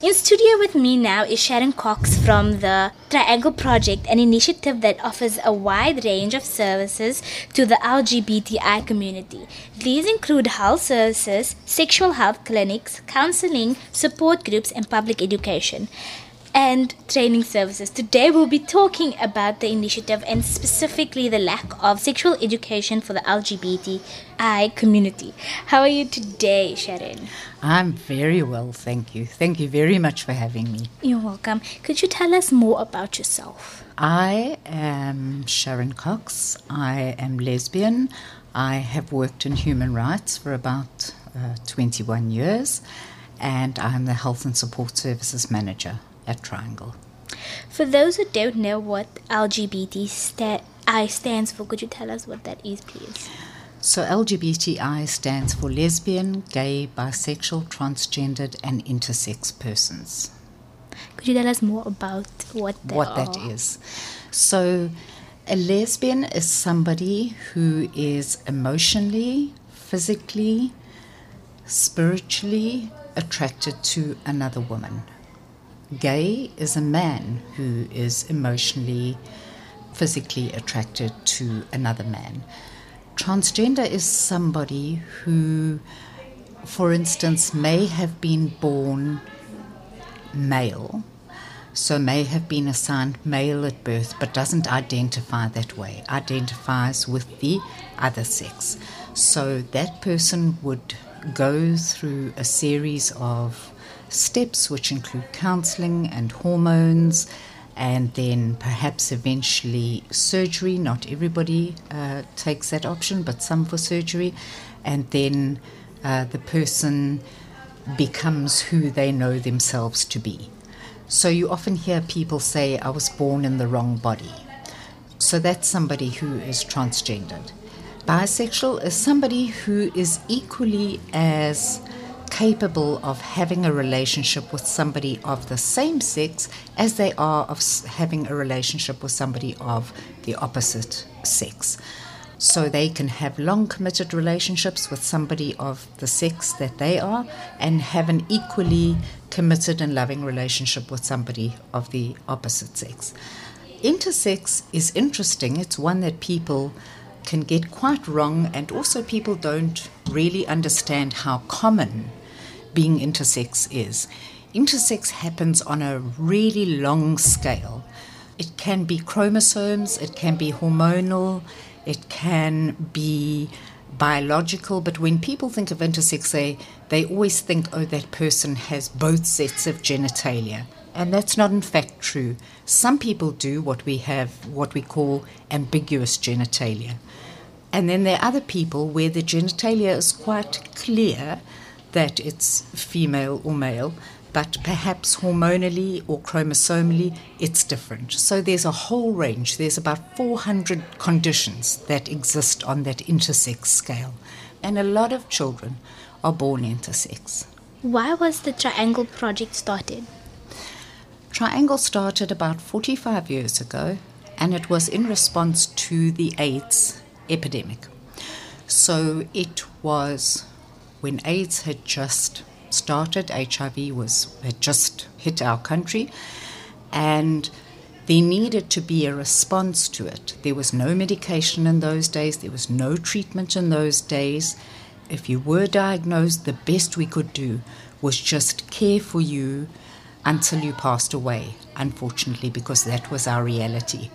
In studio with me now is Sharon Cox from the Triangle Project, an initiative that offers a wide range of services to the LGBTI community. These include health services, sexual health clinics, counseling, support groups, and public education and training services. Today we'll be talking about the initiative and specifically the lack of sexual education for the LGBTI community. How are you today, Sharon? I'm very well, thank you. Thank you very much for having me. You're welcome. Could you tell us more about yourself? I am Sharon Cox. I am lesbian. I have worked in human rights for about 21 years, and I'm the Health and Support Services Manager at Triangle. For those who don't know what LGBTI stands for, could you tell us what that is, please? So LGBTI stands for lesbian, gay, bisexual, transgendered, and intersex persons. Could you tell us more about what that is? So a lesbian is somebody who is emotionally, physically, spiritually attracted to another woman. Gay is a man who is emotionally, physically attracted to another man. Transgender is somebody who, for instance, may have been born male, so may have been assigned male at birth, but doesn't identify that way, identifies with the other sex. So that person would go through a series of steps which include counseling and hormones, and then perhaps eventually surgery. Not everybody takes that option, but some for surgery. And then the person becomes who they know themselves to be. So you often hear people say, I was born in the wrong body. So that's somebody who is transgendered. Bisexual is somebody who is equally as capable of having a relationship with somebody of the same sex as they are of having a relationship with somebody of the opposite sex. So they can have long committed relationships with somebody of the sex that they are and have an equally committed and loving relationship with somebody of the opposite sex. Intersex is interesting. It's one that people can get quite wrong, and also people don't really understand how common being intersex is. Intersex happens on a really long scale. It can be chromosomes, it can be hormonal, it can be biological, but when people think of intersex, they always think, oh, that person has both sets of genitalia. And that's not in fact true. Some people do what we call ambiguous genitalia. And then there are other people where the genitalia is quite clear that it's female or male, but perhaps hormonally or chromosomally it's different. So there's a whole range. There's about 400 conditions that exist on that intersex scale. And a lot of children are born intersex. Why was the Triangle Project started? Triangle started about 45 years ago, and it was in response to the AIDS epidemic. So it was when AIDS had just started, HIV had just hit our country, and there needed to be a response to it. There was no medication in those days. There was no treatment in those days. If you were diagnosed, the best we could do was just care for you until you passed away, unfortunately, because that was our reality.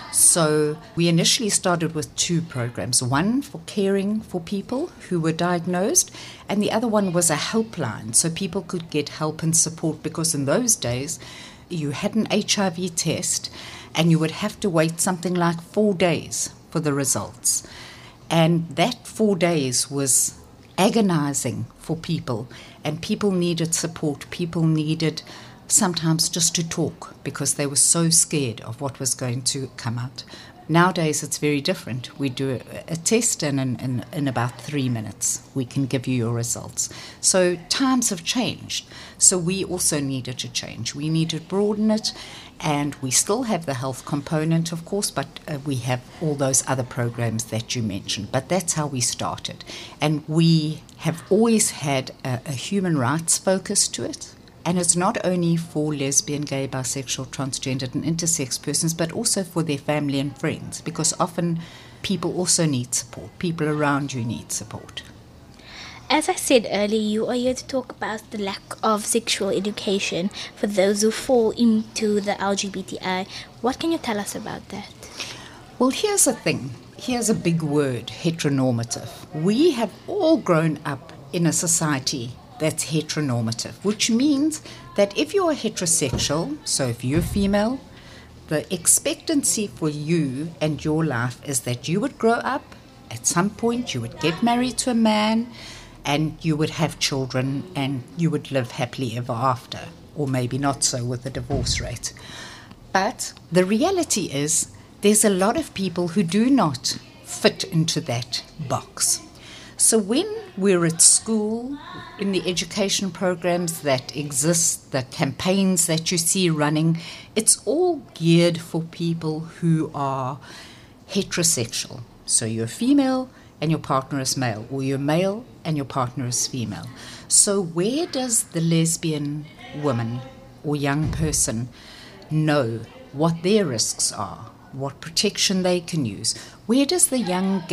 So we initially started with two programs, one for caring for people who were diagnosed, and the other one was a helpline, so people could get help and support, because in those days you had an HIV test and you would have to wait something like 4 days for the results. And that 4 days was agonizing for people, and people needed support. People needed sometimes just to talk because they were so scared of what was going to come out. Nowadays it's very different. We do a test and in about 3 minutes we can give you your results. So times have changed. So we also needed to change. We need to broaden it, and we still have the health component, of course, but we have all those other programs that you mentioned. But that's how we started. And we have always had a human rights focus to it. And it's not only for lesbian, gay, bisexual, transgendered and intersex persons, but also for their family and friends, because often people also need support. People around you need support. As I said earlier, you are here to talk about the lack of sexual education for those who fall into the LGBTI. What can you tell us about that? Well, here's the thing. Here's a big word, heteronormative. We have all grown up in a society that's heteronormative, which means that if you're heterosexual, so if you're female, the expectancy for you and your life is that you would grow up, at some point you would get married to a man, and you would have children, and you would live happily ever after, or maybe not so with the divorce rate. But the reality is there's a lot of people who do not fit into that box. So when we're at school, in the education programs that exist, the campaigns that you see running, it's all geared for people who are heterosexual. So you're female and your partner is male, or you're male and your partner is female. So where does the lesbian woman or young person know what their risks are, what protection they can use? Where does the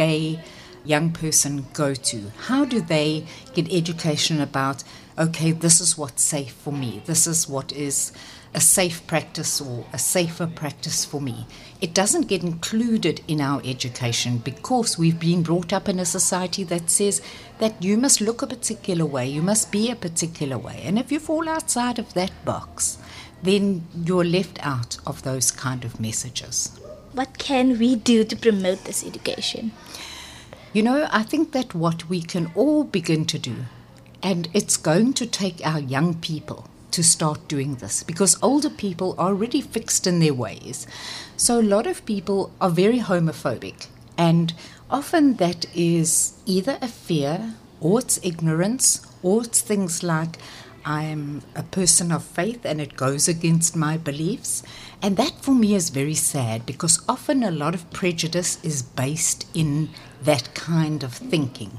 young person go to? How do they get education about, okay, this is what's safe for me, this is what is a safe practice or a safer practice for me? It doesn't get included in our education because we've been brought up in a society that says that you must look a particular way, you must be a particular way, and if you fall outside of that box, then you're left out of those kind of messages. What can we do to promote this education? You know, I think that what we can all begin to do, and it's going to take our young people to start doing this, because older people are already fixed in their ways. So a lot of people are very homophobic, and often that is either a fear, or it's ignorance, or it's things like, I am a person of faith and it goes against my beliefs. And that for me is very sad, because often a lot of prejudice is based in that kind of thinking.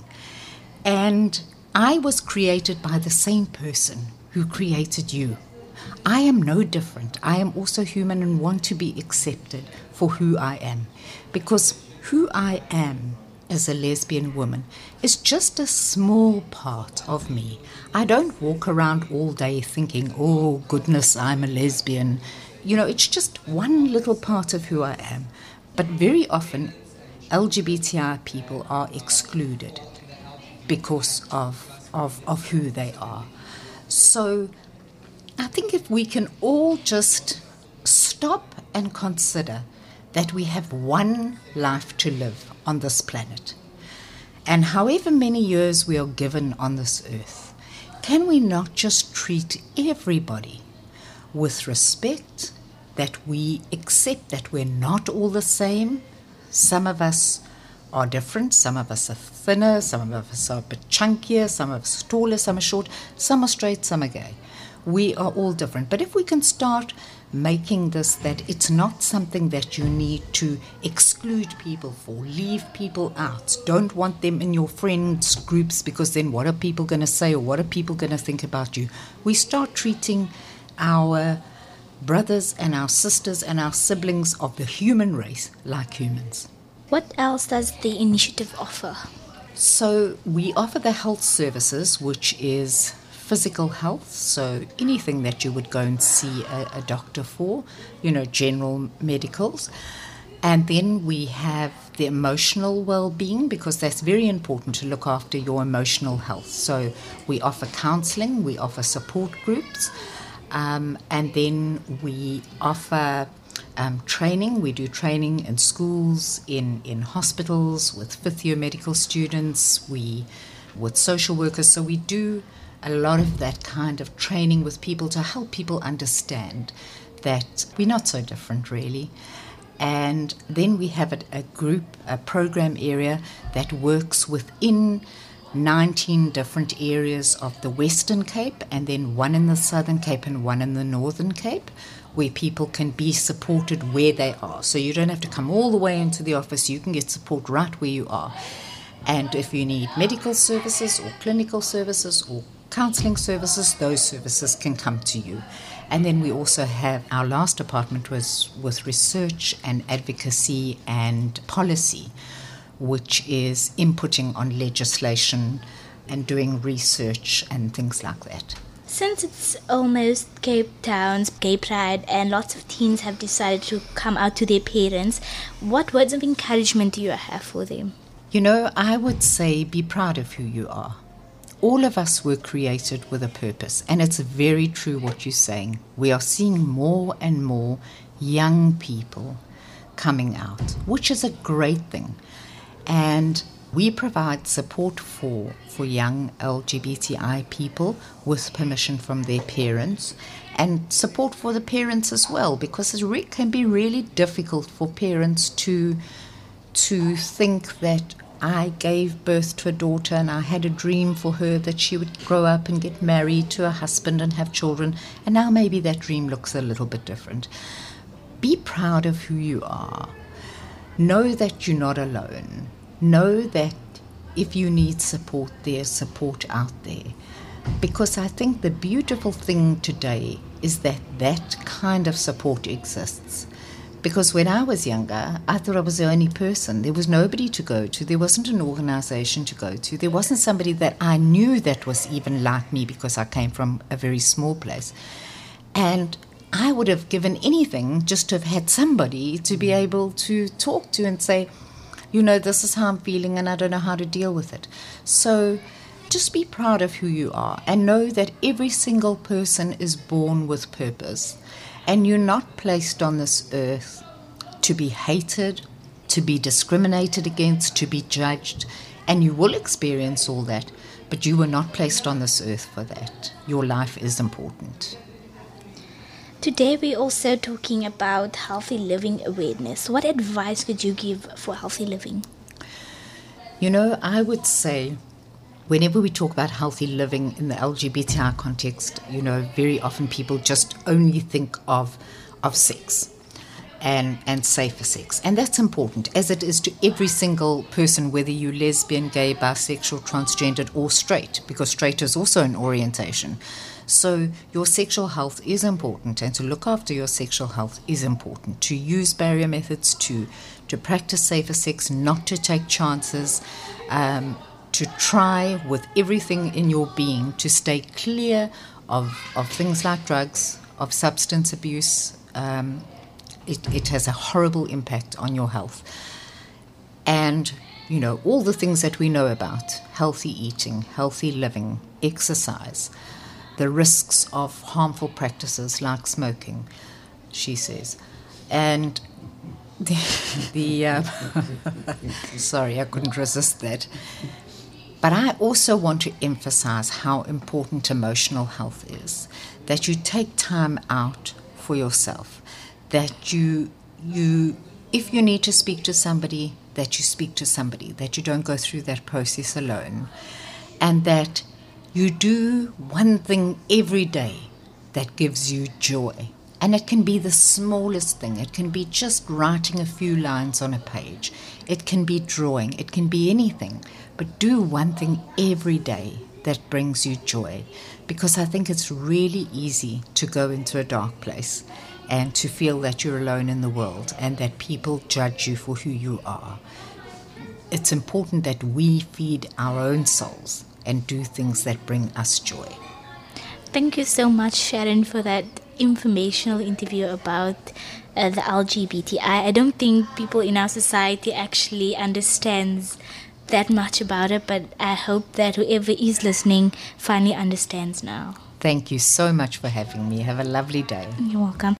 And I was created by the same person who created you. I am no different. I am also human and want to be accepted for who I am, because who I am as a lesbian woman is just a small part of me. I don't walk around all day thinking, oh goodness, I'm a lesbian. You know, it's just one little part of who I am. But very often, LGBTI people are excluded because of who they are. So I think if we can all just stop and consider that we have one life to live on this planet, and however many years we are given on this earth, can we not just treat everybody with respect, that we accept that we're not all the same? Some of us are different, some of us are thinner, some of us are a bit chunkier, some of us are taller, some are short, some are straight, some are gay. We are all different. But if we can start making this that it's not something that you need to exclude people for, leave people out, don't want them in your friends groups, because then what are people going to say, or what are people going to think about you? We start treating our brothers and our sisters and our siblings of the human race like humans. What else does the initiative offer? So we offer the health services, which is physical health, so anything that you would go and see a doctor for, general medicals. And then we have the emotional well-being, because that's very important to look after your emotional health. So we offer counseling, we offer support groups, and then we offer training. We do training in schools, in hospitals, with fifth-year medical students, with social workers. So we do a lot of that kind of training with people to help people understand that we're not so different, really. And then we have a program area that works within 19 different areas of the Western Cape, and then one in the Southern Cape and one in the Northern Cape, where people can be supported where they are. So you don't have to come all the way into the office, you can get support right where you are. And if you need medical services or clinical services or counselling services, those services can come to you. And then we also have, our last department was with research and advocacy and policy, which is inputting on legislation and doing research and things like that. Since it's almost Cape Town's Gay Pride and lots of teens have decided to come out to their parents, what words of encouragement do you have for them? You know, I would say be proud of who you are. All of us were created with a purpose, and it's very true what you're saying. We are seeing more and more young people coming out, which is a great thing. And we provide support for young LGBTI people with permission from their parents, and support for the parents as well, because it can be really difficult for parents to think that I gave birth to a daughter and I had a dream for her that she would grow up and get married to a husband and have children, and now maybe that dream looks a little bit different. Be proud of who you are. Know that you're not alone. Know that if you need support, there's support out there. Because I think the beautiful thing today is that that kind of support exists. Because when I was younger, I thought I was the only person. There was nobody to go to. There wasn't an organization to go to. There wasn't somebody that I knew that was even like me, because I came from a very small place. And I would have given anything just to have had somebody to be able to talk to and say, you know, this is how I'm feeling and I don't know how to deal with it. So just be proud of who you are and know that every single person is born with purpose. And you're not placed on this earth to be hated, to be discriminated against, to be judged. And you will experience all that, but you were not placed on this earth for that. Your life is important. Today we're also talking about healthy living awareness. What advice would you give for healthy living? You know, I would say whenever we talk about healthy living in the LGBTI context, you know, very often people just only think of sex and safer sex. And that's important, as it is to every single person, whether you're lesbian, gay, bisexual, transgendered, or straight, because straight is also an orientation. So your sexual health is important, and to look after your sexual health is important. To use barrier methods, to practice safer sex, not to take chances, to try with everything in your being to stay clear of things like drugs, of substance abuse. It has a horrible impact on your health. And, you know, all the things that we know about, healthy eating, healthy living, exercise, the risks of harmful practices like smoking, she says. And sorry, I couldn't resist that. But I also want to emphasize how important emotional health is, that you take time out for yourself, that you if you need to speak to somebody, that you speak to somebody, that you don't go through that process alone, and that you do one thing every day that gives you joy. And it can be the smallest thing. It can be just writing a few lines on a page. It can be drawing. It can be anything. But do one thing every day that brings you joy. Because I think it's really easy to go into a dark place and to feel that you're alone in the world and that people judge you for who you are. It's important that we feed our own souls and do things that bring us joy. Thank you so much, Sharon, for that informational interview about the LGBTI. I don't think people in our society actually understands that much about it, but I hope that whoever is listening finally understands now. Thank you so much for having me. Have a lovely day. You're welcome.